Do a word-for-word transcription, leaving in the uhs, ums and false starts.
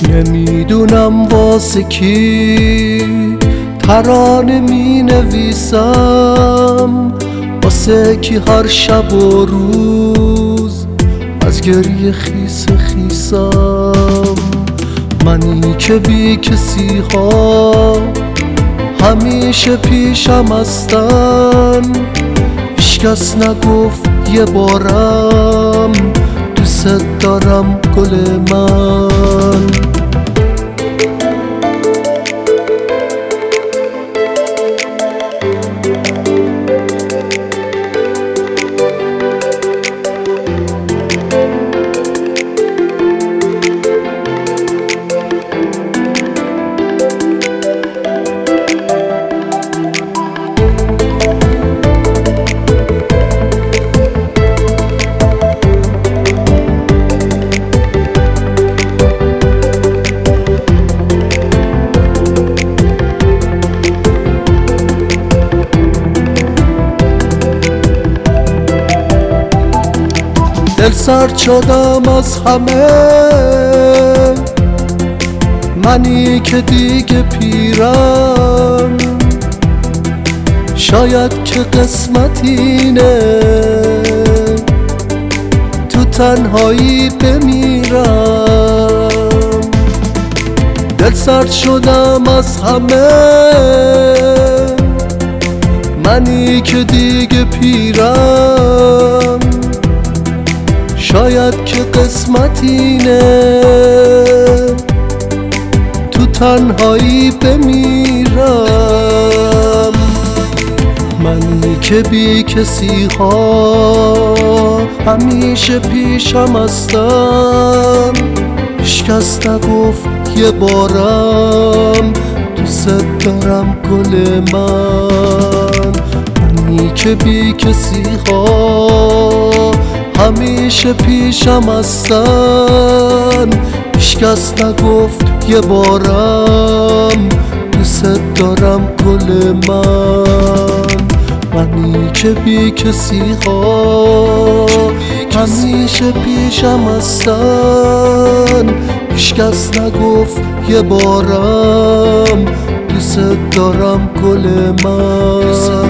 نمیدونم واسه کی ترانه می نویسم، واسه کی هر شب و روز از گریه خیس خیسم. منی که بی کسی ها همیشه پیشم هستن، هیچکس نگفت یه بارم دوست دارم گل من. دل سرد شدم از همه، منی که دیگه پیرم، شاید که قسمت اینه تو تنهایی بمیرم. دل سرد شدم از همه، منی که دیگه پیرم، شاید که قسمت اینه تو تنهایی بمیرم. منی که بی کسی ها همیشه پیشم هستم، هیچکس نگفت یه بارم دوست دارم گل من. منی که بی کسی ها همیشه پیشم هستن، هیچکس نگفت یه بارم دوست دارم گل من. منی که بی کسی ها همیشه پیشم هستن، هیچکس نگفت یه بارم دوست دارم گل من.